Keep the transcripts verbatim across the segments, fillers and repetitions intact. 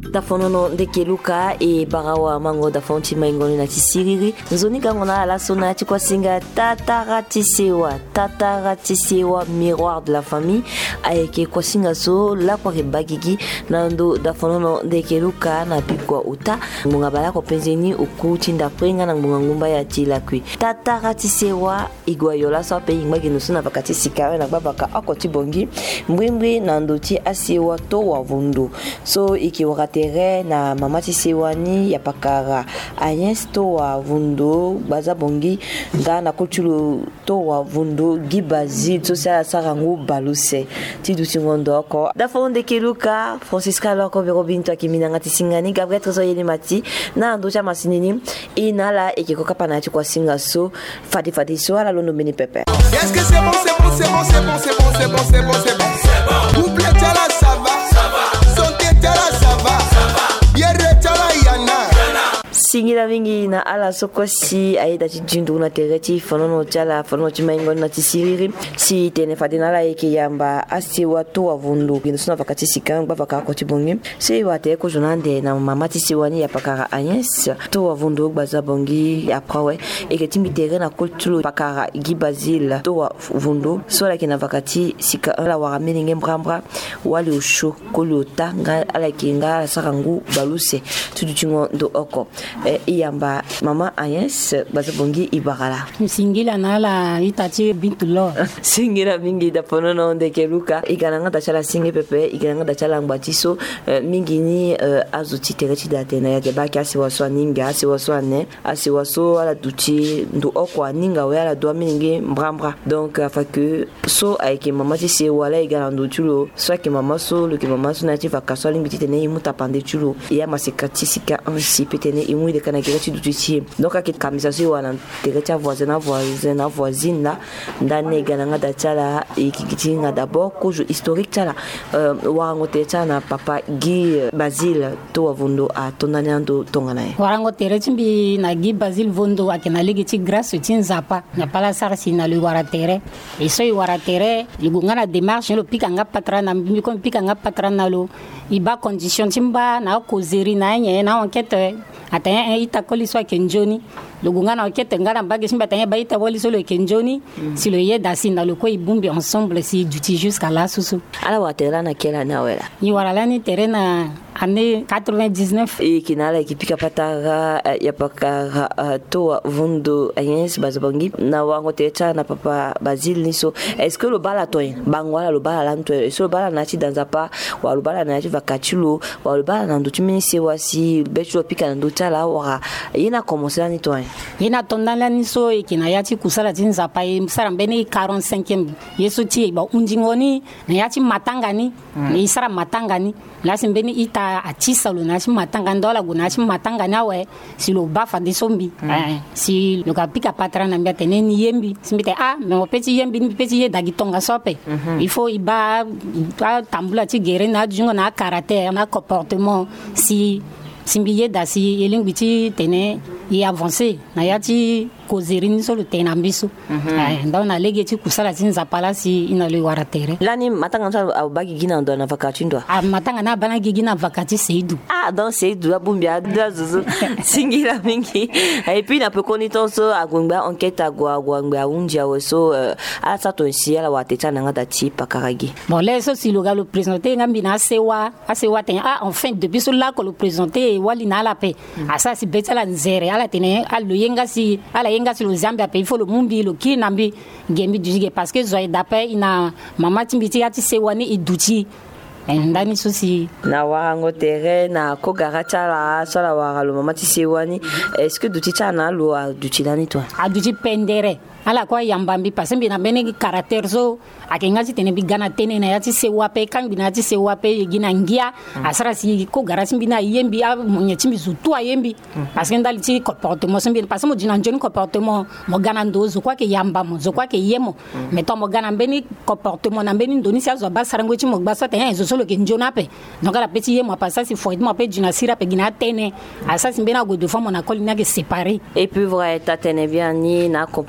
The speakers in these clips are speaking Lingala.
da fonono de keluka e barawa mango da fonti maingoni na tisiriri nzoni kangona ala sona chikwa singa tatara tisewa tatara tisewa miroir de la famille ayeke kwa singa so la kwa bagigi nando da fonono de keluka na pikwa uta munga bala ko penzeni ukuti ndaprenga na munga ngumba ya tila kwi tatara tisewa igwayola so pe ingmagi nusuna bakati sikare na babaka akoti bongi mbwimbwi nando ti asewa to wa vundu so iki wakatere na mama tisewani ya pakara Agnès to wa vundu baza bongi nga na kultulu to wa vundu gibazi to sa sarangu baluse ti duti ngondo ko da fonde keluka Francisca loko berobinto akimina ngati singani Gabriel Trezo yeli mati na ndo cha masinini inala ekiko kapana ti kwa singa so fadi fadi so ala londo mini pepe. Est-ce que c'est bon c'est bon c'est bon c'est bon c'est bon c'est bon c'est bon c'est bon c'est bon vous plaît là ça va ça va santé là ça va ça va bien retala yana singira vingi na ala sokosi aida chijindu na tereti fonono chala fonono chimaingo na tisiriri si tene fadina la eke yamba asi watu wavundu kinusuna vakati sikanga vaka ko tibongi si wate ko jonande na mama tisiwani ya pakara Agnès to wavundu baza bongi aprawe eke timitere na kultulu pakara gibazil to wavundu sola kina vakati sika la waramini ngembrambra wali usho kolota nga ala kinga sarangu baluse tuduchingo ndo oko Eh, iyamba mama Agnès bazabongi ibagala singila nala itati bintulo singira mingi da ponono de keluka igananga da chala singi pepe igananga da chala ngbatiso eh, mingi ni eh, azuti tereti da tena ya gebaki asi waso ninga asi waso ne asi waso ala duti ndo okwa ninga we ala do mingi mbrambra donc afa que so avec mama ti se wala iganando tulo so que mama so le que mama so na ti va kaso lingi tene imuta pande tulo ya masikati sika ansi petene imu de kana kira tu tuti donc akit kamisa so wana tereta voisin voisin voisine là ndane gananga da chala ikikitinga d'abord ko historique chala warango teta na papa Guy Basile to wavundo a tonanando tongana warango tereti bi na Guy Basile vondo akena ligiti grâce tinzapa na pala sarsi na le waratere et so waratere ligungana démarche le pikanga patrana mi ko pikanga patrana lo iba condition timba na kozeri na nye na enquête atanya ita koliso kenjoni lugungana enquête ngana mbage simba tanya ba ita koliso le kenjoni si le yeda sina le ko ibumbi ensemble si duti jusqu'à la susu ala watera na kela na wela ni warala ni terena année quatre-vingt-dix-neuf et kinala kipika patara ya pakara to vundo Agnès bazabongi na wango teta na papa Basile niso est-ce que le bala toy bangwala le bala lanto est-ce le bala nati dans apa wa le bala nati vakachilo wa le bala nando tuminise wasi becho pika nando tala wa ina commencer ni toy ina tondala niso e kinayati kusala tinza pa sara mbeni quarante-cinquième yeso ti ba unjingoni na yati matangani ni sara matangani la simbeni ita atisa lo na matanga ndola guna matanga nawe si lo bafa de sombi mm. eh, si lo kapika patra na mbete ne ni yembi simbite ah me mo peti yembi ni peti ye dagitonga sope mm-hmm. Il faut iba iba tambula ti gere na jungo na caractère na comportement si simbiye da si elingwiti tene i avancer na yati kozerini solo tena mbisu eh ndo na legeti kusala tinza pala si ina le waratere lani matanga ntwa abagi gina ndo na vakati ndo ah matanga na bana gina vakati Seydou ah donc Seydou abumbia da zuzu singira mingi et puis na pekoni tonso agungba enquête agwa agwa unja weso ala sato si ala wateta na ngata ti pakaragi bon là ça si le gars le présenter ngambi na sewa asewa ten ah enfin depuis cela que le présenter wali na la paix ah ça si betala nzere ala tene ala yenga si ala yenga si le Zambia pe il faut le mumbi le ki nambi gembi dujige parce que zo d'après ina mama timbiti ati sewani iduti ndani sosi na warango tere na kogaracha la sala waralo mama tisewani est-ce que duti chana lo duti lani toi a duti pendere ala kwa yambambi parce que na bene caractère zo akenga tene bigana tene na yati sewa pe kan bina ti sewa pe gina ngia asara si ko garasi bina yembi a nyechimbi zutu yembi parce que ndali ti comportement sembi parce que mo dina njoni comportement mo gana ndozo kwa ke yamba mo zo kwa ke yemo mais to mo gana bene comportement na bene ndoni sia zo basara ngoti mo basa te zo solo ke njona pe donc la petit yemo pas ça si faut mo pe dina sira pe gina tene asa si bena go de fois mo na kolina ke séparé et puis vrai ta tene bien ni na comportement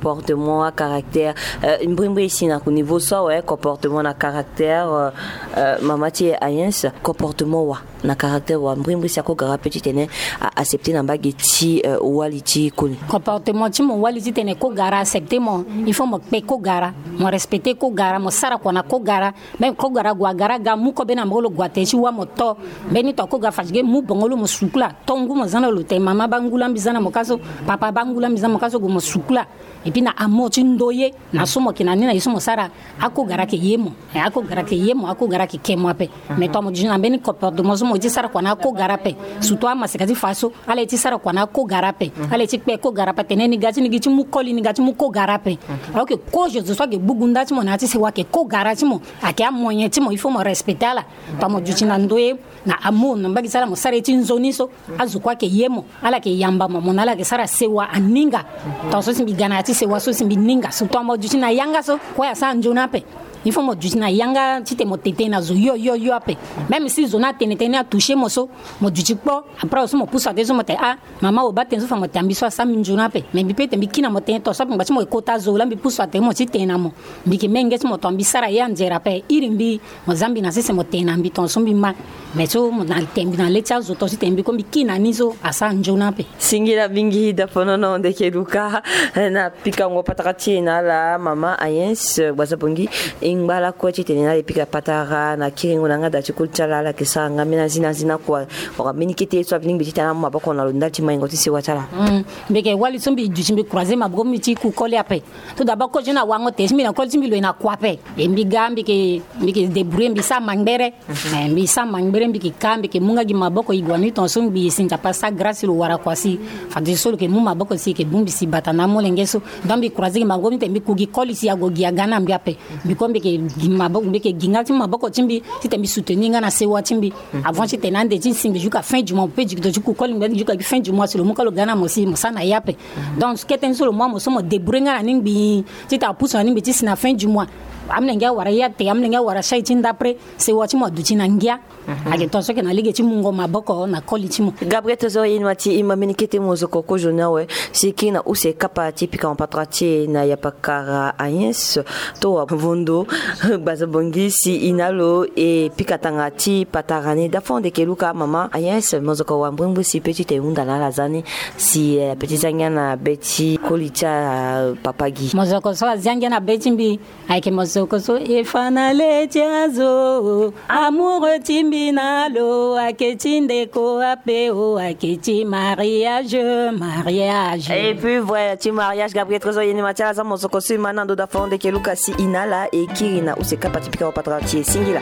comportement à caractère une brimbre ici au niveau ça ouais comportement à caractère maman tu ayens comportement wa na caractère wa brimbre si ko gara petit tene accepter na bageti waliti koni comportement ti mo waliti tene ko gara accepter mo il faut mo pe ko gara mo respecter ko gara mo sara ko na ko gara même ko gara gwa gara ga mu ko bena mo lo gwate ci wa mo to beni to ko ga fajge mu bongolo mo sukla tongu mo zana lo te mama bangula mbizana mo kaso papa bangula mbizana mo kaso go mo sukla et puis na amo ti ndoye na somo kina nina yiso sara ako gara ke yemo ako gara ke yemo ako gara ke kemo ape mais to mo jina beni comportement mo ti sara ko na ko gara pe surtout ama se kati faso ale ti sara ko na ko gara pe ale ti pe ko gara pe teneni gati ni giti mu koli ni gati mu ko gara pe alors que ko je so ke bugunda ti mo na ti se wa ke ko gara ti mo ake amoyen ti mo il faut mo respecter la to mo jina ndoye na amo no mbagi sara mo sara ti nzoni so azukwa ke yemo ala ke yamba mo na ala ke sara sewa aninga to so simbi gana ti sewa so simbi ninga so to mo jina yanga so ko ya sa njona pe il faut mo jina yanga ti te mo tete na zo yo yo yo ape même si zona tene tene a toucher mo so mo juji po après so mo pousa de so mo te ah mama o baten so fa mo tambi so sa mi njona pe mais bi pe te bi kina mo tene to so mo mo kota zo la bi pousa te mo ti tena mo bi ke menge mo tambi sara ya njera pe irimbi mo zambi na sese mo tena bi ton so bi ma mais so mo na tembi na lecha zo to si tembi ko bi kina ni so asa njona pe singira bingi da fonono de keluka na pika ngo patakati na la mama ayens wazabongi ingbala ko ti tena le pika patara na kiringo na ngada ti kultala la kesa ngamina zina zina kwa wa minikite so bining biti tana maboko na londa ti maingo ti se watala mm beke wali so bi juji bi croiser maboko mi ti ku kole ape to da ba ko jina wango te mi na ko ti mi lo na kwape e mbi gambi ke mbi ke debrouiller mbi sa mangbere e mbi sa mangbere mbi ke kambi ke munga gi maboko igwani ton so mbi sinja passa grâce lo wara kwasi fa de solo ke mu maboko si ke bumbi si batana mo lengeso dambi croiser maboko mi te mbi ku gi koli si ago gi agana mbi ape bi ko mbi ke maboko mbi ke ginga ti maboko ti mbi ti te mbi soutenir nga na sewa ti mbi avant ti tenande ti simbi jusqu'à fin du mois pe jikdo ti ku koli mbi jusqu'à fin du mois si lo mu kalo gana mo si mo sana yape donc keten solo mo mo so mo débrouiller nga na ningbi ti ta pousse na ningbi ti na fin du mois amnenga wara ya te amnenga wara shai ti ndapre se wa ti mo du ti na ngia ake to so ke na lige ti mungo maboko na koli ti mo Gabriel tozo inwa ti imaminikete mo zo koko jona we sikina use kapa ti pika on patrati na yapakara ayens to vondo bazabongi si inalo e pika tangati patarani da fonde ke luka mama ayens mo zo ko wambrimbu si petite unda la lazani si petit zanya na beti kolita papagi mo zo ko so zanya na beti mbi ake mo zo ko so e fanale tiazo amour timbi Nalo aketinde ko apeo aketi mariage mariage et puis voilà ti mariage Gabriel Trezo yeni matia za mozoko si manando da fonde ke luka si inala e kirina useka patipika patrati singila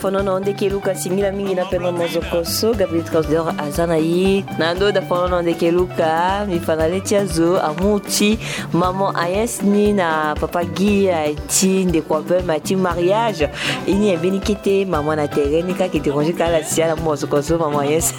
fono na onde keluka singila mingi na pena mozokoso Gabriel Transdor azana yi na ndo da fono na onde keluka mi fanale tiazo amuti maman Ayes ni na papa Guy ti de quoi be ma ti mariage ini e beni kite maman na terrain ka ki te konji kala sia la mozokoso maman Ayes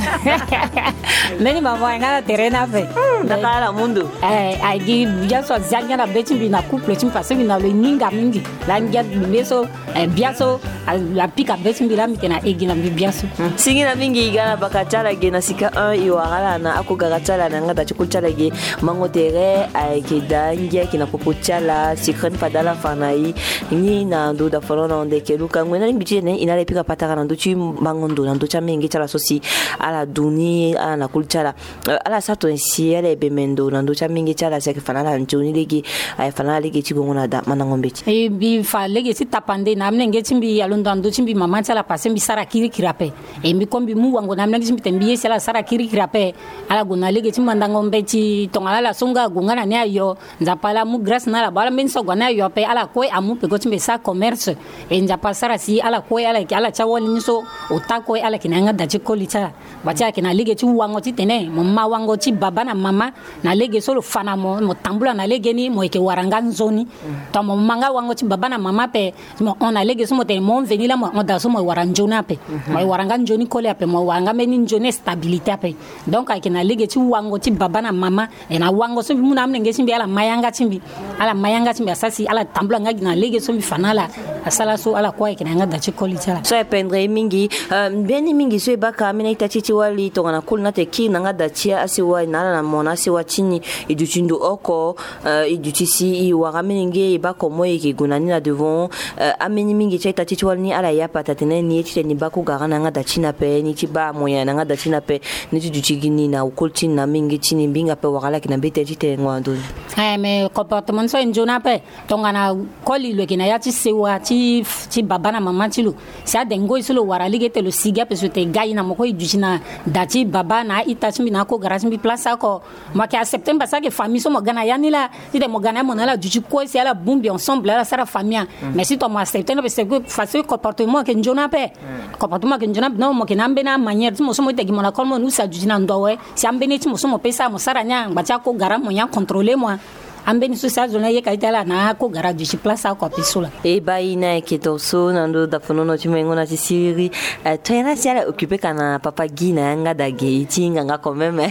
nani maman ngala terrain ave na kala mundo eh ai gi ya so zanya na beti bi na couple ti parce que na le ninga mingi la ngia beso biaso la pika beti bi la mi kena egina bi biaso singina mingi igala bakachala ge na sika un iwagala na akugagachala na ngada chikuchala ge mangotere ai ke dangia kina popuchala sikren padala fanai ni na ndo da fono na onde ke luka ngwena ngbichi ne inale pika pataka na ndo chi mangondo na ndo cha mingi chala sosi ala duni ala kulchala ala sato nsi ala bemendo na ndo cha mingi chala seke fanala njoni legi ai fanala legi chigongona da manangombechi e bi fa legi si tapande na mnenge chimbi alonda ndo chimbi mama chala pase mbi sara kiri kirape e mbi kombi mu wango na mnenge chimbi tembi sala sara kiri kirape ala gona legi chimanda ngombechi tongala la songa gongana ne ayo nzapala mu grâce na la bala menso gona yo pe ala koi amu pe go chimbi sa commerce e nzapa sara si ala koi ala ala chawoni niso otako ala kinanga da chikoli cha bacha kina legi chi wango ti tene mama wango chi baba na mama na legi solo fana mo mo tambula na legi ni mo ke waranga nzoni to mo manga wango chi baba na mama pe mo on a legi so mo te mo veni la mo da so mo waranjona pe mo waranga njoni kole ape mo wanga meni njoni stabilité ape donc ay kina legi chi wango chi baba na mama e na wango so mu na mnenge chimbi ala mayanga chimbi ala mayanga chimbi asasi ala tambula nga na legi so mi fanala asala so ala kwa kina nga da chi koli chala so e pendre mingi beni mingi so e baka mina itachichi wali to na kulna te ki nga da chia asiwa na na mona asiwa chini iduchindo oko iduchisi i waraminge bako moye ki gunani na devant ameni mingi cha itachichi wali ni ala ya patatene ni chite ni bako garana nga da china pe ni chiba moya nga da china pe ni tuduchigini na ukolchi na mingi chini binga pe wakala kina bete chite ngwando eh mais comportement so njona pe tongana koli le kina ya chi sewa chi chi baba na mama chilo sa dengo isolo warali gete lo siga pe so te gayi na moko iduchina dati baba na itachimi na ko garage mi place ako ma ke septembre ça que famille so mo gana yanila ti de mo gana mo na la duchi ko si ala bumbi ensemble la sara famille mais si to mo septembre parce que face comportement que njona pe comportement que njona no mo ke nambe na manière mo so mo te gi mo na ko mo nu sa duchi na ndowe si ambe ne ti mo so mo pesa mo sara nya bacha ko gara mo nya contrôler moi ambe ni social zone ye kaitala na ko gara duchi place ako pisula e baina ke to so na ndo da fono no chimengo na siri tena si ala occupé kana papa Gina nga da geiti nga quand même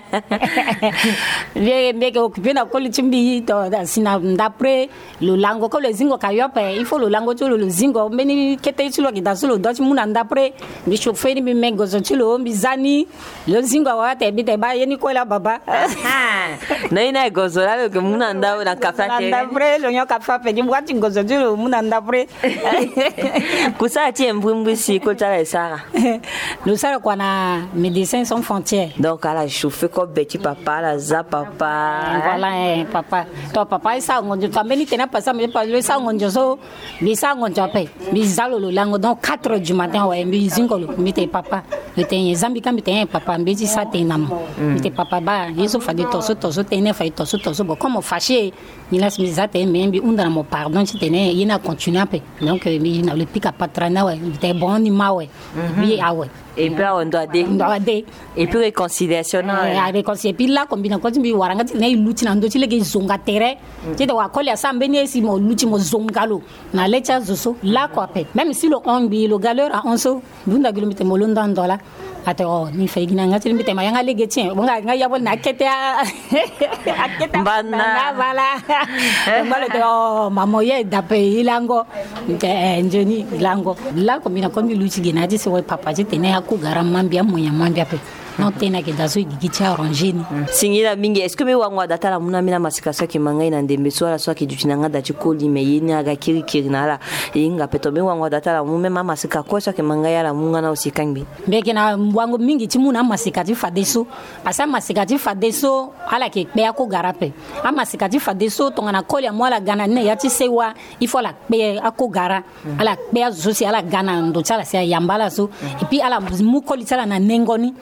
bien bien que occupé na ko lichimbi to da sina d'après le lango ko le zingo kayope il faut le lango to le zingo meni kete chulo ki da solo do chimuna d'après bi chauffeur bi mengo zo chulo bi zani le zingo wa te bi te ba yeni ko la baba na ina gozo la ke muna nda na kafate d'après le nyo kafape di mwati gozo chulo muna d'après kusa ti mbumbu si ko tala sara nous sara kwa na médecins sans frontières donc ala chauffer ko beti papa la za papa voilà eh papa to papa isa ngonjo tambeni tena pasa me pa le sa ngonjo so bi sa ngonjo pe bi zalo lo lango donc quatre heures du matin ouais bi zingolo mi te papa le ten zambi kambi ten papa mbi ti sa tenam mi te papa ba yeso fa de toso toso tene fa toso toso bo comme fâché ni la smizate me bi undana mo pardon ti tene ina continuer pe donc mi na le pika patrana ouais te bon ni ma ouais bi ah ouais et puis on doit dé et puis réconciliation na réconcilier puis là combina ko timbi waranga ne luti na ndo ti lege zonga tere ti de wa ko le sambe ne si mo luti mo zongalo na lecha zoso là quoi pe même si le on bi le galeur a onso bunda gilomite mo londa ndola ate oh ni fe gina ngati limite mayanga lege ti bonga nga yabo na kete aketa bana bala mbalo de oh mamoye dape ilango de njeni ilango là combina ko mi luti gina ti se wa papa ti tene ku garam mambia moya mambia pe non tena ke dazo gigicha orange ni singila mingi est-ce que me wangwa data la muna mina masikasa ki mangai na ndembe so la so ki dutinanga da chikoli me yini aga kiri kiri na la inga peto me wangwa data la mume mama sika ko so ki mangai la munga na usikangi mbeke na wango mingi ti muna masikati fadeso asa masikati fadeso ala ke pe ko garape a masikati fadeso tonga na koli mo la gana ne ya ti sewa il faut la pe ako gara ala pe zo si ala gana ndo chala se yambala so et puis ala mu koli chala na nengoni parce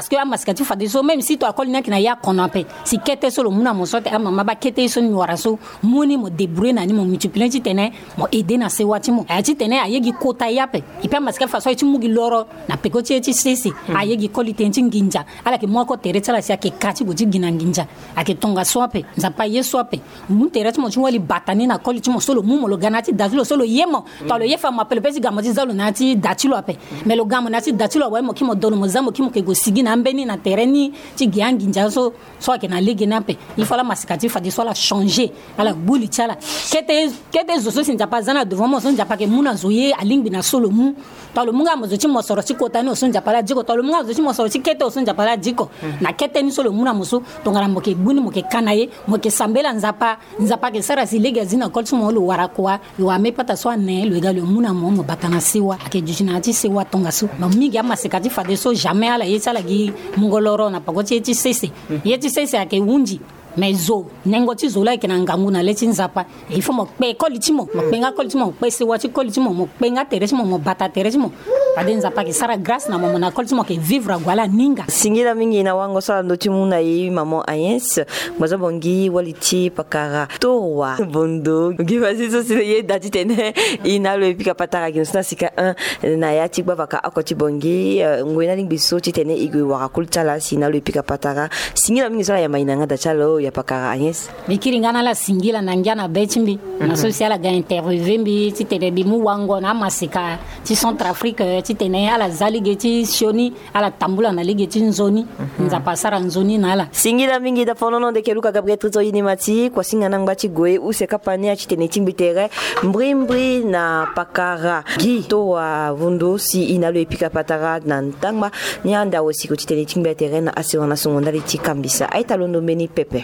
que amaskati fa deso même si to akoli na kina ya konape si kete solo muna mo sote ama maba kete so ni waraso muni mo débrouiller na ni mo multiplier ti tene mo aider na se wati mo ati tene ayegi kota yape ipe amaskati fa so ti mugi loro na pekoti ti sisi ayegi kolite ti nginja ala ke mo ko tere tala sia ke kati go ti gina nginja ake tonga swape nzapa ye swape mu tere ti mo ti wali batani na koli ti mo solo mu mo lo ganati dazulo solo yemo to lo ye fa ma pele pesi gamoti zalo na ti datilo ape mais lo gamo na ti datilo wa mo ki mo dono mo zamo ki mo ke go sigi na mbeni na tereni ti giangi nja so so ke na lege na pe il faut la masikati fa de so la changer ala buli tala kete kete zo so sinja pa zana devant mo so nja pa ke muna zoye alingbi na solo mu to lo munga mo zo ti mo soro ti kota ni o so nja pa la diko to lo munga zo ti mo soro ti kete o so nja pa la diko na kete ni solo muna mo so to ngara mo ke buni mo ke kanaye mo ke sambela nzapa nzapa ke sara si lege zina ko ti mo lo wara kwa yo ame pata so ne lo ga lo muna mo mo batana siwa ake jujina ti siwa tonga so ma mi ga masikati fa de so jamais ala yetala gi mungoloro na pagoti ti sese yeti sese ake unji mezo nengo ti zola ke na ngangu na leti nzapa il faut mo pe koliti mo mo penga koliti mo pe se wati koliti mo mo penga teresi mo mo bata teresi mo pade nzapa ke sara grâce na mo na koliti mo ke vivre gwala ninga singila mingi na wango sala ndo ti muna yi maman Agnes mwaza bongi waliti pakara towa bondo ngi vasi so sile ye dati tene ina lo epika patara ki nsina sika un na ya ti bavaka akoti bongi ngwena ling biso ti tene igwe waka kultala sina lo epika patara singila mingi sala ya mainanga da chalo ya pakara Agnes mikiringana la singila na ngiana betimbi na sociala ga interview mbi ti tene bi mu wango na masika ti Centrafrique ti tene ala zalige ti shoni ala tambula na lige ti nzoni nza pasara nzoni na ala singila mingi da fonono de keluka Gabriel Trito yini mati kwa singa nang bati goe u se kapani ti tene timbi tere mbri mbri na pakara gi to wa vundo si ina lo epika patara na ntangma ni anda osi ko ti tene timbi tere na asiwana songonda ti kambisa aita londo meni pepe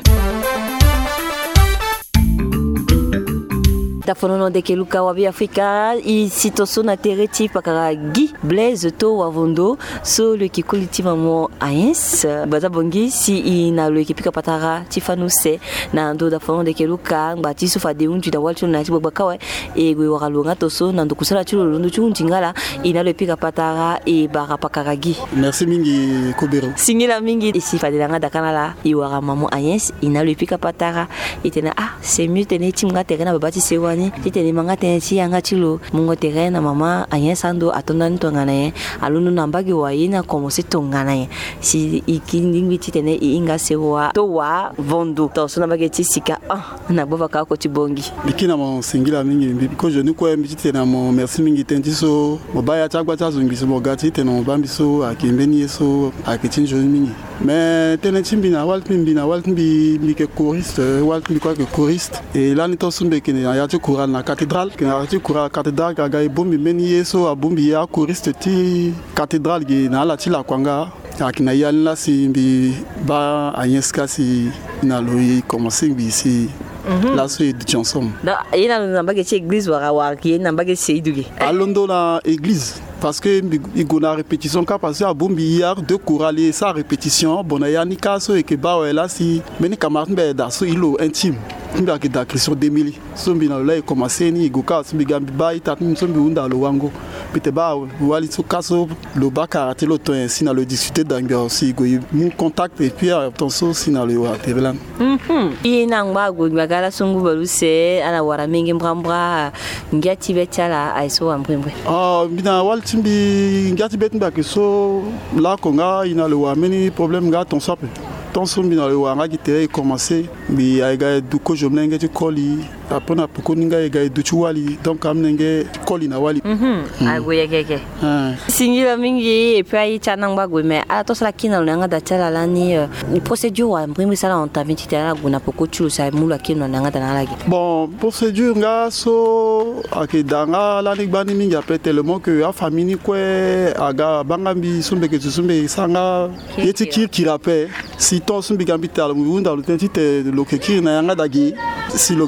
da fonono de keluka wabi Afrika i sitoso na tereti pakara gi Blaise to wavondo so le kikoliti mamo Agnes baza bongi si ina lo ekipika patara tifanuse na ndo da fonono de keluka ngati sufa de unju da walcho na tibwa kawe e gwe wakalonga toso na ndo kusala chulo ndo chunjingala ina lo epika patara e bara pakara gi. Merci mingi Kobero singila mingi isi fadelanga da kanala i wara mamo Agnes ina lo epika patara itena ah c'est mieux tene timga terena babati sewa ti tene manga tene ti anga chilo mungo tere na mama Agnes ando atonda ntongana ye alunu nambagi wa ina komo se tongana ye si ikindingi ti tene inga sewa to wa vondo to so nambagi ti sika ah na bova ka ko ti bongi bikina mo singila mingi biko je ni ko mi ti tene mo merci mingi tenti so mo baya chagwa cha zungi so mo gati tene mo bambi so akimbeni so akitin jo mingi mais tene timbi na wal timbi na wal timbi mi ke choriste wal timbi quoi que choriste et là ni to sumbe kene ya ti courant na cathédrale que na ti courant cathédrale ga ga bombi meni yeso abombi ya choriste ti cathédrale gi na la ti la kwanga akina yali la si mbi ba Agnes kasi na loyi commencer bi si la so de chanson da ina na mbage ti église wara wara ki na mbage seiduge alondo na église parce que il y a une répétition car parce que à bombi hier de chorale sa répétition bona ya ni kaso et que ba là si meni camarade be da so ilo intime nda ke da Christian Demili so mbi na la commencer ni go ka so mbi gambi ba ita so mbi unda lo wango pete ba wali so kaso lo ba karate lo to ainsi na le discuter d'angle aussi go mon contact et puis attention si na le wa tevelan mhm ina ngba go ngala sungu baluse ana wara mingi mbrambra ngati betala aiso ambrembre ah bina wal timbi ngati betnda ke so la konga ina le wa meni problème ga ton sape ton so bina le wa ngaki te commencer bi ay ga du ko jomnenge ti koli après na poko ninga e ga du chuwali donc amnenge koli na wali mhm ay go yegege singila mingi et puis ay chanang ba go mais a to sala kina lo nga da chala la ni procédure wa mbrimi sala on tami ti tala go na poko chu sa mula kina nga da na lagi bon procédure nga so akidanga la ni bani mingi après tellement que a famille ko aga bangambi sumbe ke sumbe sanga yeti kir kirape si ton sumbi gambi tal mu unda lo tenti te lo ke kir na nga dagi si lo galo yeda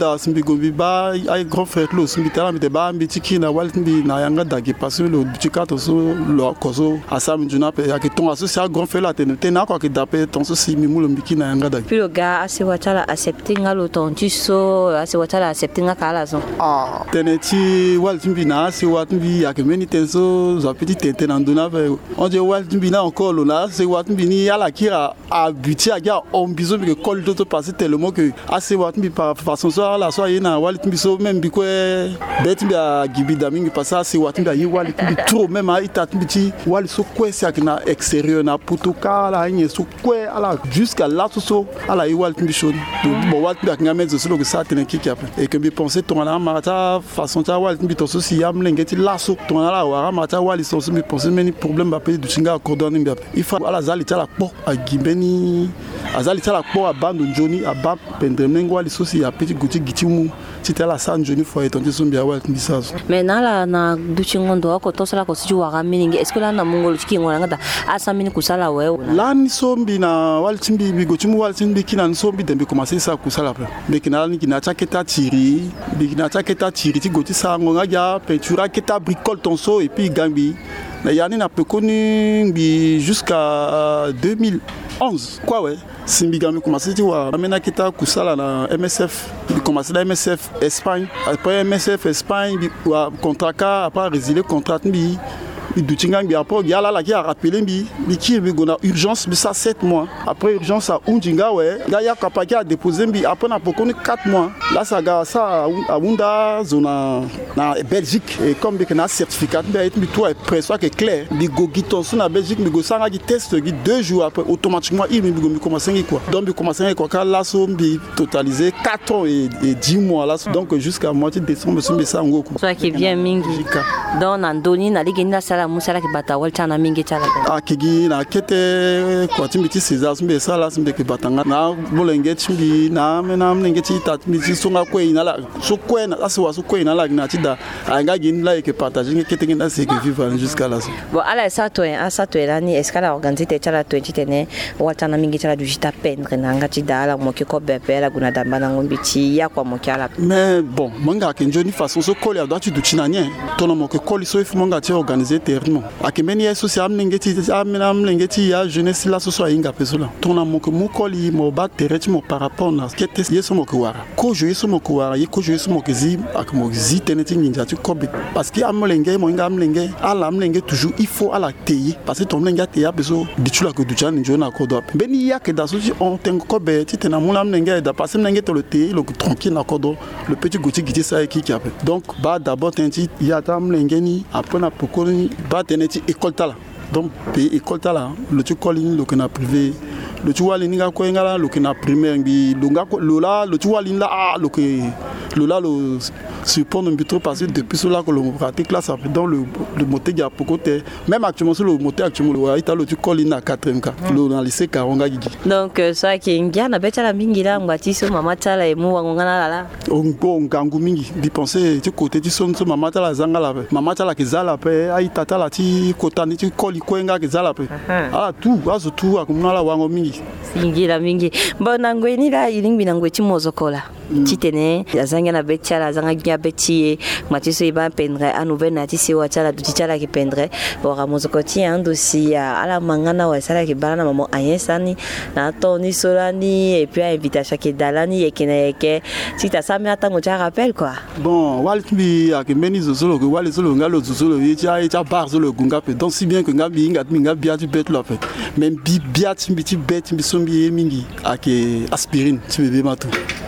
la simbigombi ba ay grand frère lo simbitala mi de ba mbitiki na waltimbi na yanga dagi parce le butikato so lo kozo asam juna pe ya ke ton associé grand frère la tene tena ko ke dape ton so si mi mulo mbiki na yanga dagi puis le gars assez watala accepter ngalo ton tu so assez watala accepter ngala son ah teneti waltimbi na asi waltimbi ya ke meni tenso za petit tente na nduna pe on je waltimbi na encore lo là c'est waltimbi ni ala kira a buti a ga on biso mi ke col to passer tellement que assez waltimbi par façon so la so yena waltimbi so même bi ko betimbi a gibi damingi passa c'est waltimbi yi waltimbi trop même a itatmbi ti wal so kwesi akina extérieur na putuka la nye so kwe ala jusqu'à là tout so ala yi waltimbi chon bon waltimbi akina mezo so que ça tene kiki après et que bi penser ton la mata façon ta waltimbi to so si yam lengeti laso ton la wara mata wali so so mi penser meni problème ba pe du chinga cordon bi il faut ala zali ta la po a gibeni azali ta la po a bando joni a ba pendremengo wali so si a petit gouti gitimu c'était la san joni fo et ton so bi waltimbi ça mais na la na du chingondo ko to sala ko si wara miningi est-ce que la na mongolo chiki ngona ngata asa mini kusala wewe la ni sombi na waltimbi bi gochimu waltimbi kina sombi dembe commencer ça kusala pe mais kina ni kina chaketa tiri bi kina chaketa tiri ti goti sa ngonga ja peinture keta bricole ton so et puis gambi na yani na peu connu bi jusqu'à deux mille onze quoi ouais simbi gambi commencer ti wa amena keta kusala na M S F bi commencer na M S F Espagne après M S F Espagne bi contrat ka après résilier contrat bi du tingang bi après il y a là qui a rappelé bi bi qui bi gona urgence bi ça sept mois après urgence à Undinga ouais ga ya kapaki a déposé bi après na pokoni quatre mois là ça ga ça à Unda zona na Belgique et comme bi na certificat bi et bi tout est prêt soit que clair bi go giton sur na Belgique bi go sanga gi test gi deux jours après automatiquement il bi go commencer quoi donc bi commencer quoi là so bi totalisé quatre ans et, et dix mois là donc jusqu'à moitié décembre so bi ça ngoko soit qui vient mingi donc andoni na ligina sala musala ki bata waltana mingi chala a kigi na kete kwa timbiti César mbe sala mbe ki batanga na bolenge chimbi na mena mnenge ti tatmiti songa kwe ina la so kwe na aso waso kwe ina la na ti da anga gin la ke partager kete ngina se ke vivre jusqu'à là bon ala ça to a ça to là ni est-ce qu'ala organiser te chala to ti tene waltana mingi chala du jita pendre na nga ti da la mo ke ko bepe la guna damba na ngombi ti ya kwa mo kala mais bon manga ke njoni façon so koli doit tu du tinanye tono mo ke koli so if manga ti organiser terreno akimeni yeso si amnengeti amena amnengeti ya jeunesse la so so inga pesula tona mo ke mo koli mo ba tereti mo par rapport na kete yeso mo ko wara ko jo yeso mo ko wara ye ko jo yeso mo ke zi ak mo zi teneti nginja tu kobe parce que amlenge mo inga amlenge ala amlenge toujours il faut ala teyi parce que ton mlenge teya beso ditula ko ducha ni jona ko do beni ya ke da so si on ten kobe ti tena mo amlenge da parce mlenge to le teyi le tranquille na kodo le petit gouti giti ça qui qui appelle donc ba d'abord tenti ya ta amlenge ni après na pokoni ba teneti école tala donc pays école tala le tu colline le qu'on a privé le tu vois l'inga ko ngala le qu'on a primaire bi longa le là le tu vois l'inla ah le que le là le support un peu trop passé depuis cela que le pratique là ça fait dans le le moteur il y a beaucoup côté même actuellement sur le moteur actuellement le ita le tu colline à quatrième cas le dans lycée Karonga gigi donc ça qui ngia na becha la mingi la ngwati so mama tala e mu wangana la on go ngangu mingi di penser tu côté tu son mama tala zanga la mama tala ki zala pe ai tata la ti kotani ti koli kwenga ki zala pe ah tout azo tout akumna la wango mingi singi la mingi bona ngweni la ilingi na ngweti mozokola titene azanga na becha la zanga gya beti matiso iba pendre a nouvelle na tisi wa chala du chala ki pendre bora mozokoti ando si ala mangana wa sala ki bana mamo ayesani na toni solani et puis invitation ki dalani et keneke si ta sami atango cha rappel quoi bon waltbi akimeni zozolo ko wali zolo ngalo zozolo yecha yecha bar zolo gunga pe donc si bien que ngabi ngatmi ngabia tu bet lo fait même bi biat biti bet bi sombi mingi ake aspirine tu bébé matou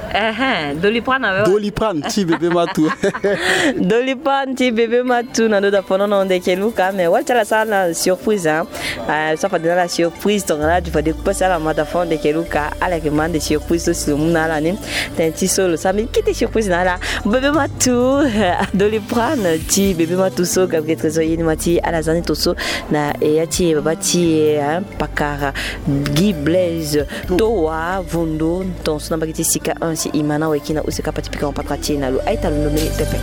eh Doliprane avec Doliprane ti bébé matou Doliprane ti bébé matou na do da fono no de keluka mais walta la sala surprise hein ça fait de la surprise donc là tu vas découper la mata fond de keluka ala que mande surprise sur muna la ni tenti solo ça mais qui te surprise na la bébé matou Doliprane ti bébé matou so Gabriel Trésorier ni mati ala zani toso na e ati baba ti hein pakara Guy Blaise toa vondo ton so na bagiti sika un si imana wekina usika patipika on patrati na lo aita lo nomé pepe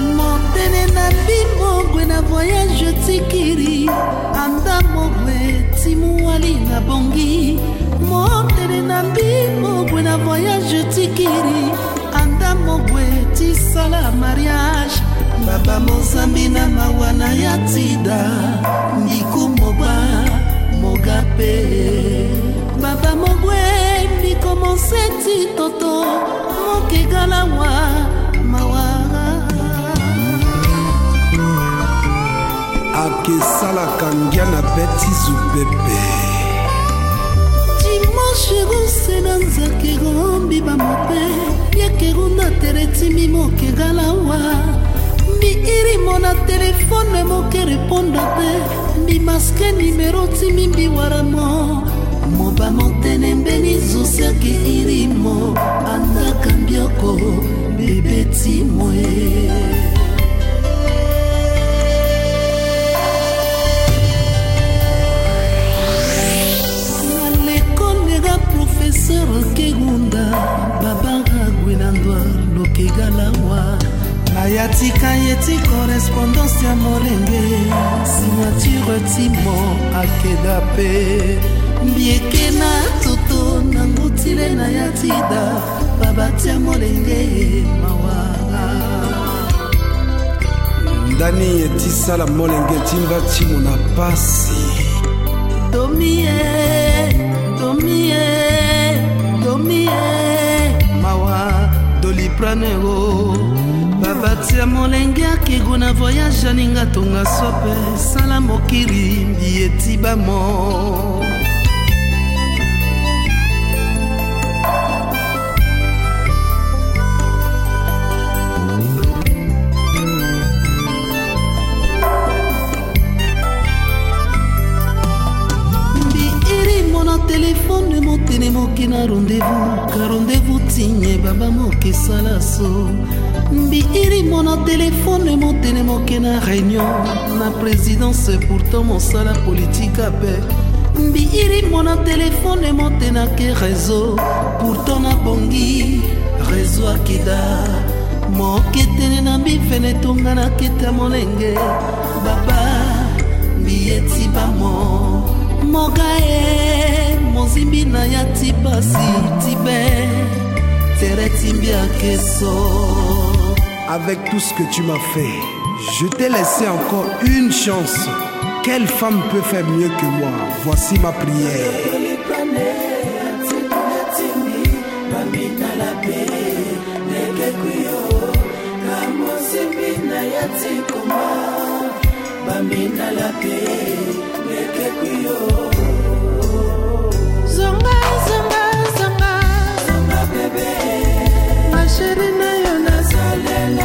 montene na bimo gwe na voyage tikiri anda mogwe na bongi motele na mbimo bwe na voyage tikiri anda mogwe tisala mariage baba mozambi na mawana ya tida ndiku moba mogape baba mogwe ndiko monseti toto mokegala wa mawa akesala kangia na beti zupepe dimanche gosena nzake gombi bamope yekerunda teretimi mokegalawa mbi irimo na telefone moke reponda te mbi maske nimero timi mbi waramo moba montene mbeni zusiake irimo andaka mbioko bebeti mwe professeur Kegunda babanga gwenandwa lokegalawa ayatika yeti correspondance ya molenge signature timo akedape mbiekena toto nangutile na yatida babatia molenge mawa ndani yeti sala molenge timba timo na pasi domie domie domie mawa dolipranego babatia molenge akego na voyage aninga tonga sope sala mokiri mbieti bamo téléphone motene moki na rendez-vous ka rendez-vous tinye baba moke salaso mbi iri mona téléphone motene moki na réunion na présidence pourtant mosala politique ape mbi iri mona téléphone motena ke réseau pourtant na bongi réseau akida moke tene na mbi fene tonga na keta molenge baba mbi eti bamo mogae mozimbi na ya tipasi tibe tere timbia keso. Avec tout ce que tu m'as fait, je t'ai laissé encore une chance. Quelle femme peut faire mieux que moi? Voici ma prière. Zonga, zonga, zonga, zonga bébé, ma chérie na yo na salela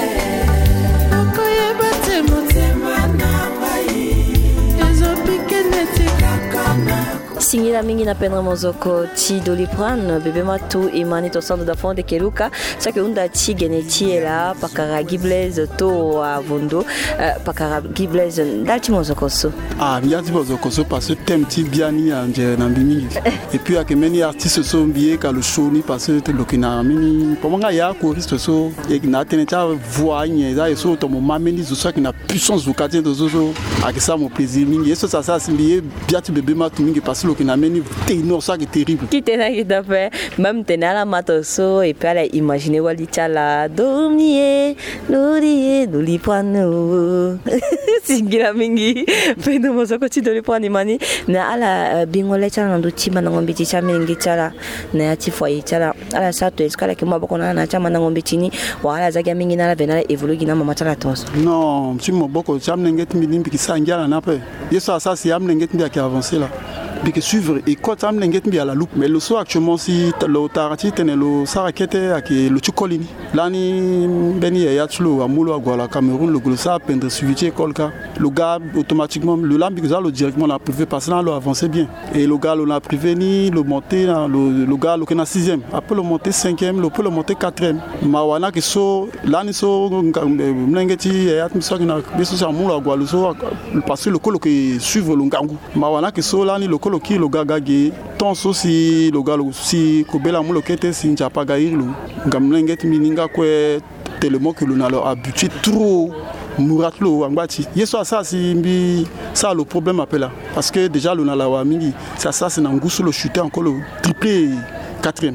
e, okoye bate motema na mai, ezopike neti kakana. Singila mingi na pendra mozoko ti Doliprane bebe matu imani to centre d'enfant de Keluka chaque unda ti geneti la pakara Giblaise to avondo pakara Giblaise ndati mozoko so ah biati mozoko so parce que thème ti biani anje na mingi et puis akemeni artiste so bié ka le show ni parce que lokina mini pomanga ya choriste so et na teneta voix ni za so to mo mameni zo so na puissance du quartier de zo so akisa mon plaisir mingi eso ça ça simbié biati bebe matu mingi parce que na meni ténor ça qui est terrible qui tena qui t'a fait même tena la matoso et puis elle a imaginé wali chala dormier lorier Doliprane singila mingi pendo mozoko ti Doliprane mani na ala bingole chala ndo chima na ngombe ti cha mingi chala na ya ti foyer chala ala sato eskala ke maboko na na chama na ngombe chini wala zaga mingi na la venala evolugi na mama chala tos non ti maboko chama ngeti milimbi ki sangiala na pe yeso ça c'est am ngeti mbi ki avancer là que suivre et quand am lenget mbi à la loupe mais le so actuellement si le tarati tene lo sarakete aki le chukolini lani beni ya tulo amulo agwala Cameroun le glossa pendre suivi kolka le gars automatiquement le lambi que ça le directement la privé parce là le avancer bien et le gars le privé ni le monter le le gars le na sixième après le monter cinquième le peut le monter quatrième mawana que so lani so mlengeti ya so na biso sa amulo agwala so parce le colo que suivre le ngangu mawana que so lani le qui le gars gagé ton souci le gars si kobela mu lokete si njapa gairlu ngamlenget mininga kwe tellement que l'on a habitué trop muratlo angbati yeso ça si mbi ça le problème appelle là parce que déjà le nalawa mingi ça ça c'est nangusu le chuter encore le triplé quatrième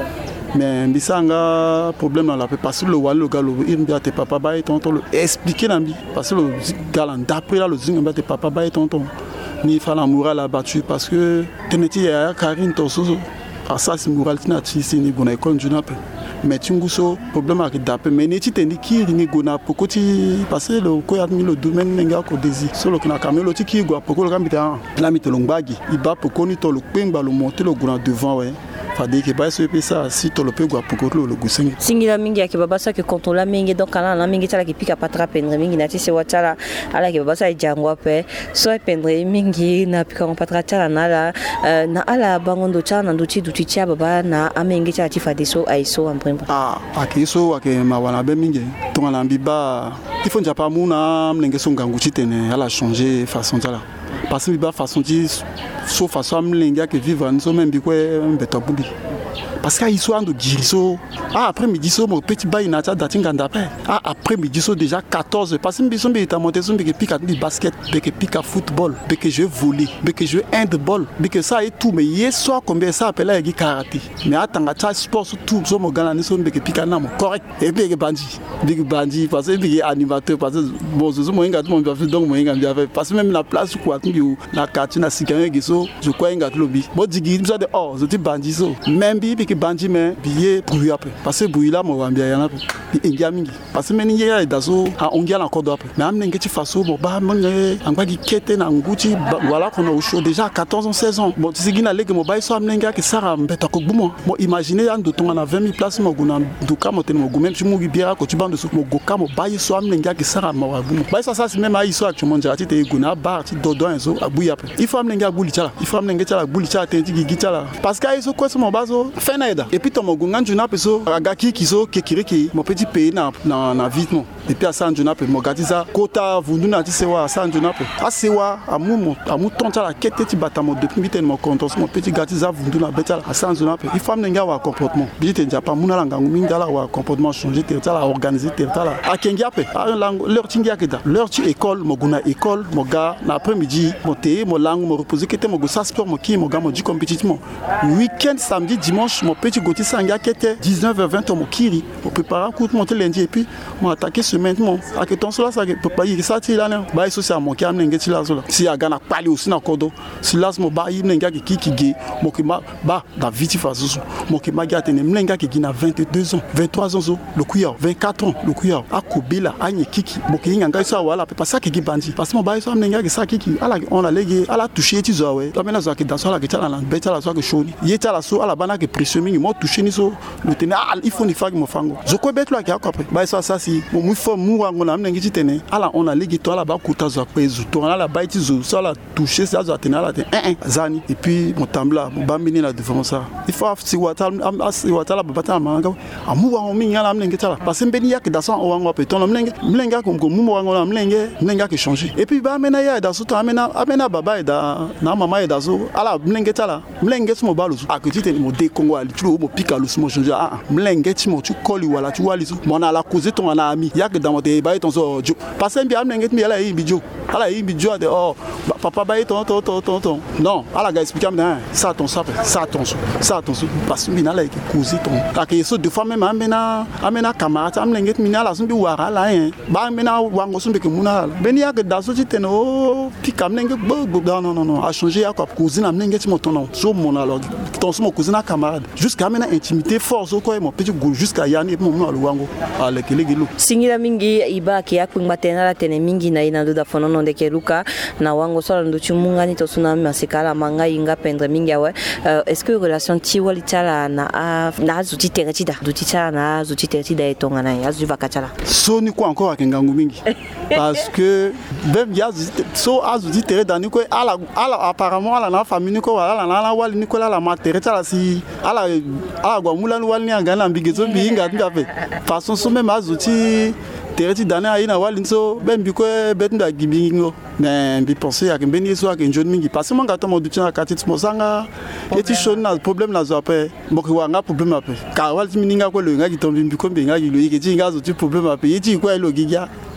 mais bisanga problème là parce que le wal le galo il te papa ba et tonton le expliquer nambi parce que le galant d'après là le zinga te papa ba et tonton ni fala moral la battu parce que teneti ya Karine Toso à ça c'est moral tinati c'est ni gona école junap mais tunguso problème avec d'après mais neti tendi ki ni gona pokoti parce que le ko ya le domaine nenga ko désir solo que na kamelo ti ki go pokolo kambita la mitolongbagi iba pokoni to le pemba le monter le gona devant ouais fadi que ba se pesa si to le pe go pokolo le gusengi singila mingi ya ke baba sa ke contrôler mingi donc ala na mingi tala ke pika patra pendre mingi na ti se watala ala ke baba sa jangwa pe so pendre mingi na pika on patra tala na la na ala bangondo tala na duti duti tia baba na amengi tala ti fadi so aiso en prime ah akiso ake mawana be mingi to na mbiba il faut déjà pas muna mlenge so ngangu ti tene ala changer façon tala parce que biba façon ti so façon mlenge ke vivre en so même bi ko mbeto bubi parce que ils sont de giriso ah après midi so mon petit bail na ta datinga ndape ah après midi so déjà quatorze parce que mbison bi ta monter son bi que pique di basket bi que pique football bi que je volley bi que je handball bi que ça et tout mais hier soir combien ça appelle là karaté mais attends ta sport tout so mo gana ni so bi que pique na mo correct et bi que bandi bi que bandi parce que bi animateur parce que bon so mo inga tout mon bien donc mo inga bien parce que même la place quoi na quartier na sikanya giso je crois inga tout lobby bon digi ça de oh je dis bandi so même bi bi bandi mais billet bruit après parce que bruit là mo wambia yana pe ingia mingi parce que meni ya dazo a ongia la kodo après mais amne ngeti faso bo ba mangé angba gi kete na nguti voilà qu'on a au chaud déjà quatorze ans seize ans bon tisi gina lege mo ba so amne ngia ke sara mbeta ko bumo mo imaginer yan do ton na vingt mille places mo guna do ka mo ten mo gumem ci mo gi biara ko ci bande so mo go ka mo ba so amne ngia ke sara mo bumo ba ça ça c'est même aiso actuellement jati te guna bar ti dodo enzo abuya après il faut amne ngia guli chala il faut amne ngia chala guli chala te gi gi chala parce que aiso ko so mo bazo et puis ton mogungan juna peso agaki kiso kekiriki mon petit pays na na na vite non et puis à San Juna pe mogatiza kota vunduna ti sewa San Juna pe asewa amu amu tonta la kete ti batamo depuis biten mon compte mon petit gatiza vunduna betala à San Juna pe il faut amener wa comportement bite nja pa muna nga minga la wa comportement changer te tala organiser te tala akengia pe leur tingia keda leur ti école moguna école moga na après-midi monter mo langue mo reposer kete mo go sa sport mo ki mo ga mo di compétitivement week-end samedi dimanche mon petit goti sanga kete dix-neuf heures vingt mo kiri pour préparer coup monter lundi et puis mo attaquer maintenant à que ton cela ça peut pas y ça ti là non ba so ça mon qui amne ngeti là so si aga na pali aussi na kodo si là mo ba y nenga ki ki ge mo ki ma ba da viti faso mo ki ma gate ne nenga ki na vingt-deux ans vingt-trois ans le kuya vingt-quatre ans le kuya akobila anye kiki mo ki nganga ça wala pe pas ça ki bandi parce que mo ba so amne ngaki ça kiki ala on a légé ala toucher ti zo ouais donc maintenant ça ki dans ça la ki tala na beta la so que choni yeta la so ala bana que pression mingi mo toucher ni so le tenir il faut ni fag mo fango je ko bet là ki akopre ba ça ça si mo mu wango na mnengi tene ala on a legi to ala ba kuta zo pezu to ala ba iti zo so ala toucher ça zo tene ala te eh zani et puis mon tambla mon bambini la devant ça il faut si wata si wata la bata manga amu wango minga la mnengi tala parce que mbeni yak dasan o wango pe to na mnengi mlenga ko ko mu wango na mlenge mlenga ke changer et puis ba mena ya da so to amena amena baba da na mama ya da so ala mlenge tala mlenge mo balu a que tene mo de kongo ali tu mo pika lu mo changer ah mlenge ti mo tu koli wala tu wali so mo na la cause ton na ami yak dans mon débat ton so parce que bien nget mi ala yi bijo ala yi bijo de oh papa ba ton ton ton ton non ala ga expliquer me ça ton ça ça ton ça ton parce que mina la ki cause ton ka ke so de fois même amena amena camarade am nget mi ala so bi wara la hein ba amena wango so be ke muna ben yak da so ti ten oh pi kam nget bo non non non a changer ak cause na nget mo ton non so mon alors ton so mo cause na camarade jusqu'à amena intimité force ko mo petit go jusqu'à yani mo mo wango ala ke legelo singila mingi iba ki yakungba tena la tene mingi na ina duda fonono de keruka na wango sola ndo chumunga ni to tsunami masekala manga inga pendre mingi awe est-ce que relation ti wali tala na na zuti tereti da zuti tala na zuti tereti da etonga na ya zuva kachala so ni ko encore akengangu mingi parce que même ya so azuti tereti da ni ko ala ala apparemment ala na famille ko ala na na wali ni ko la ma tereti ala si ala ala gwa mulani wali ni anga na mbigezo mbinga ngape façon so même azuti tereti dane aina walinso ben biko betnda gibingo mais bi penser à que beni so à que jeune mingi parce que mon gato mo dutina katit mo sanga eti shon na problème na zo pe mo ko nga problème ape ka wal mininga ko lo nga gitombi biko benga gi lo yike ti nga zo ti problème ape eti ko elo gigia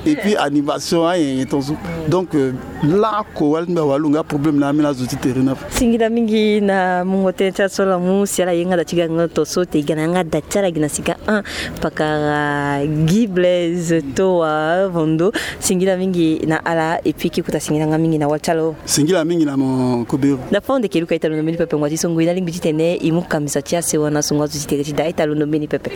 et puis animation et tout donc là ko walmba walunga problème na mina zuti terrain singila mingi na mungote cha sola mu siala yenga da tiga ngoto so te gana nga da tsara gina sika un pakara Gibles to wa vondo singila mingi na ala et puis kikuta singila nga mingi na walchalo singila mingi na mo koberu na fonde ke luka italo no mini pepe ngwati songo ina lingi tene imu kamisa tia se wana songo zuti tere da italo no mini pepe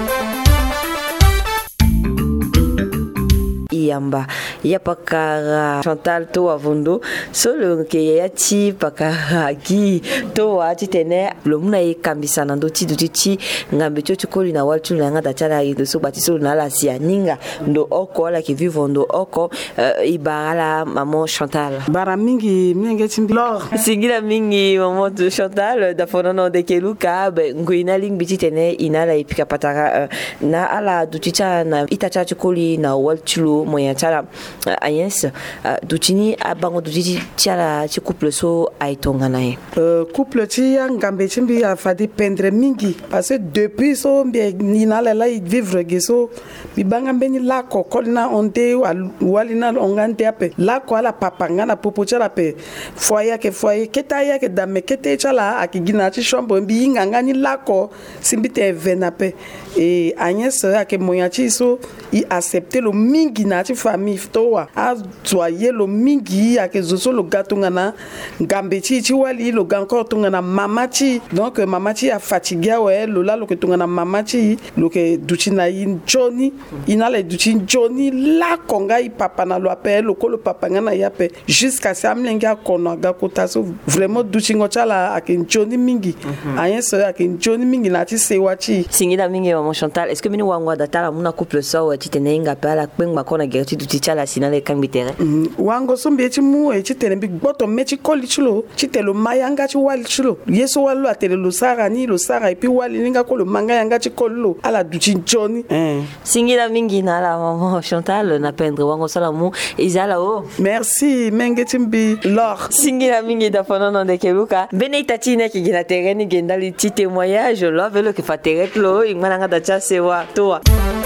Yamba ya pakara Chantal to avondo solo ke ya ti pakara gi to ati tene lo muna e kambisa na ndo ti duti ti ngambe cho chukoli na watu na ngata chala ido so batiso na la sia ninga ndo oko la ki vivo ndo oko uh, ibala maman Chantal bara mingi mingi timblor singila mingi maman de Chantal da fonono de keluka be nguina ling biti tene inala ipika patara uh, na ala duti cha na itacha chukoli na watu moya chala ayens dutini abango dutiti chala ci couple so ay tongana e couple ci ngambe chimbi a fadi pendre mingi parce que depuis so mbi ni na la vivre geso bi banga mbeni la ko kolna onte walina ongante ape la ko ala papa ngana popo chala pe foyer ke foyer keta ya ke dame kete chala akigina ci chambre mbi nganga ni la ko simbite venape et Agnès ake moyachi so i accepter le mingi na ti famille towa a soyer le mingi ake zoso le gatunga na ngambe chi chi wali le ganko tunga na mama chi donc mama chi a fatigué ouais lo la lo ke tunga na mama chi lo ke duchi na in Johnny ina le duchi Johnny la konga i papa na lo appel lo ko le papa ngana yape jusqu'à samlenga kono ga kota so vraiment duchi ngochala ake Johnny mingi Agnès ake Johnny mingi na ti sewachi singida mingi maman Chantal est-ce que mini wangwa datala muna couple so wa titenenga pala kwenga kona gerti duticha sinale kambitere mm. wango so mbe ti mu e ti tene bi gboto mechi koli chulo ti telo mayanga ti wali chulo yeso walu atele lo sara ni lo sara et puis wali ninga ko lo manga yanga ti kollo ala duchi Johnny eh singila mingi na la maman Chantal na pendre wango sala mu izala o merci mengeti mbi lor singila mingi da fonono de keluka bene itatine ki gina tereni gendali ti témoignage lo velo ke fateret lo ingmananga da cha sewa toa.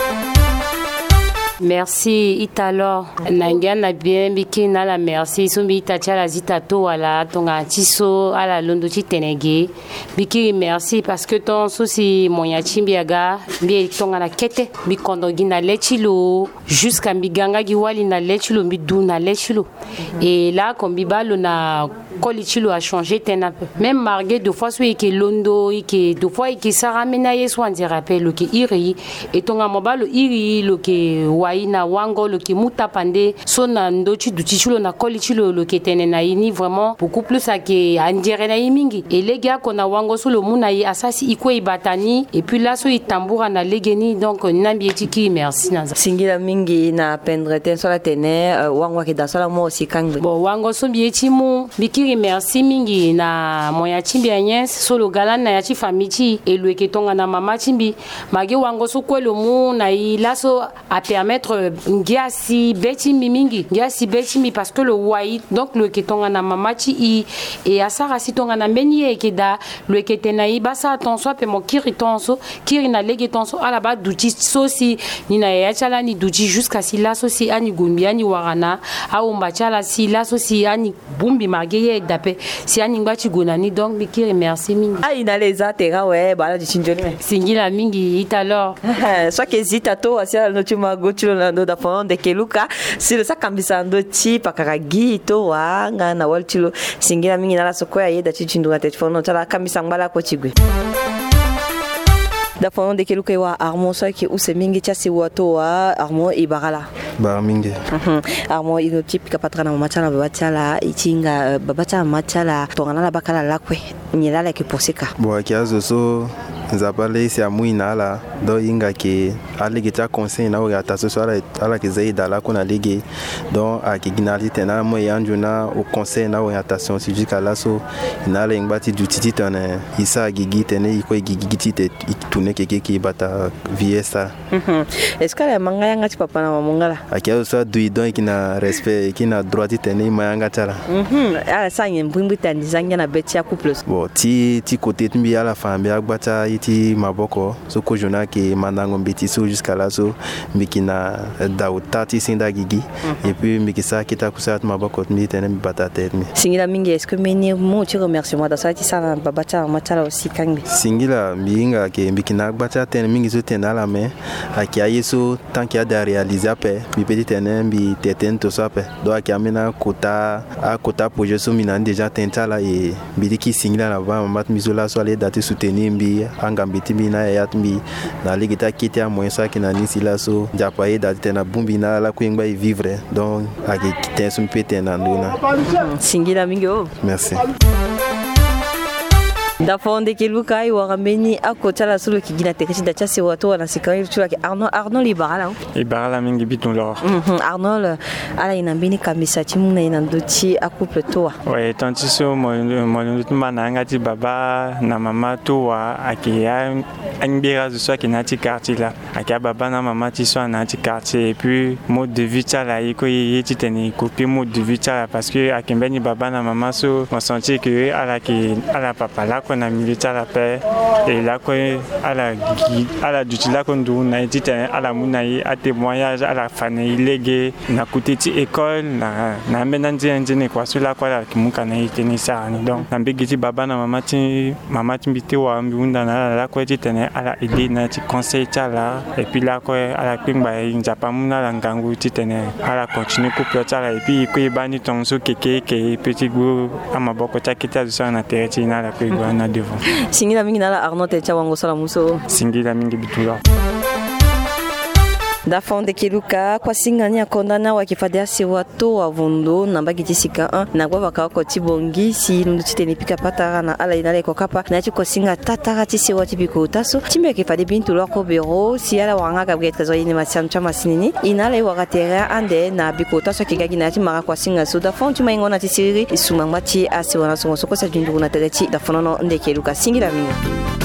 Merci Italo nangana bien biki na la merci sumbi itacha la zitato wala tonga tiso ala londo titenege biki merci parce que ton souci moya chimbiaga bi tonga na kete bi kondo gina lechilo jusqu'à mbiganga gi wali na lechilo bi duna lechilo et là comme bibalo na kolichilo a changé tena même margué deux fois so que londo que deux fois que sara mena yeso on dirait rappel que iri et tonga mobalo iri lo que waina wango lo que muta pande sona ndochi duchichulo na kolichilo lo que tenena ini vraiment beaucoup plus à que andire na mingi et les gars qu'on a wango sous le muna yi asasi iko ibatani et puis là so itambura na legeni donc nambietiki merci naza singila mingi na pendre ten so la tene wango ke da sala mo aussi kangbe bon wango so bieti mu biki merci mingi na moya chimbi Agnès solo galana na yachi famille et le ketonga na mama chimbi magi wango so kwelo mu na ila so a permettre ngiasi beti mingi ngiasi beti mi parce que le wai donc le ketonga na mama chi et asara si tonga na meni e keda le ketena i basa attention pe mo kiri tonso kiri na lege tonso ala ba duti so si ni na ya chala ni duti jusqu'à si la so si ani gumbi ani warana a umba chala si la so si ani bumbi mageye d'après si ani ngati gonani donc bikiri merci mingi ah ina les atera ouais bala du chinjoni singila mingi italo soit que zita to asia no chuma gochulo na ndo da fond de keluka si le sakambisa ndo ti pakaragi to wanga na walchilo singila mingi na la sokoya yeda chichindu ngate fono tala kambisa ngala ko chigwe da fond de keluka wa armo so ki use mingi cha si wato wa armo ibarala ba mingi armo ilo type kapatra na machala babachala ichinga babacha machala tongana la bakala lakwe nyelala ke poseka bo kiazo so nzapale si amuina la do inga ke alege ta conseil na o ta so ala ala ke zaida la kuna lege donc a ke ginali tena mo yanjuna au conseil na orientation si jusqu'à là so na la ngati du titi tane isa gigi tene iko gigi tite tune ke ke bata viesa est-ce que la manga yanga ti papa na mangala akia so du donc kina respect kina droit tene mayanga tala mhm ala sanye mbimbi tani zanga na betia couple bon ti ti côté timbi ala famille agbata ti maboko so ko jona ke manango mbiti so jusqu'à là so mikina dauta ti sinda gigi et puis mikisa kita kusat maboko mi tene mi batate mi singila mingi est-ce que meni mo ti remercie moi da sa ti sana babata matala aussi kangi singila minga ke mikina bata tene mingi so tene ala me aki ayeso tant qu'il y a de réaliser après mi petit tene mi teten to so après do aki amena kota a kota projet so mina déjà tentala et bidiki singila na ba mat mizola so aller date soutenir mbi angambiti mina yat mbi na ligita kiti a moyen ça qui na ni sila so japaye date na bumbi na la kuingba y vivre donc aki kiten so mpete na ndona singila mingi oh merci da fonde ke luka i warambeni akotala solo ki gina tekisi da chase wato na sikari chula ki Arnold Arnold libara libara mingi biton lor mhm Arnold ala inambini kamisa ti muna inanduti akuple toa ouais tanti so mo mo mana ngati baba na mama toa akia angbira zo ki na ti quartier là akia baba na mama ti so na ti quartier et puis mode de vie là iko yeti teni copier mode de vie là parce que akimbeni baba na mama so on sentit que ala ki ala papa là qu'on a militaire la paix et là quoi à la à la du là qu'on doit dit à la monaï à témoignage à la famille légué na côté ti école na na maintenant dit indien quoi sur là quoi là qui mon kana iteni ça donc na bigiti baba na mama ti mama ti mbité wa mbunda na là quoi ti tene à la idée na ti conseil ta là et puis là quoi à la pingba njapa muna la ngangu ti tene à la continuer couple ta là et puis ko ibani ton so keke ke petit go amaboko ta kita zo na tereti na la pingwa na devant singila mingi na la Arnaud te chawango sala muso singila mingi bitula da fonde kiluka kwa singani akondana wakifadea si wato wa vondo namba kitisika un na kwa waka ko tibongi si lundu titeni pika patara na ala inale ko kapa na ti ko singa tatara ti si wati biko taso timbe ke fade bintu loko bero si ala wanga ka bget kazo ini masiam chama sinini inale wakatera ande na biko taso kigagi na ti mara kwa singa so da fonti maingona ti siri isumangmati asi wana so so ko sa jindu na tereti da fonono ndeke luka singila mingi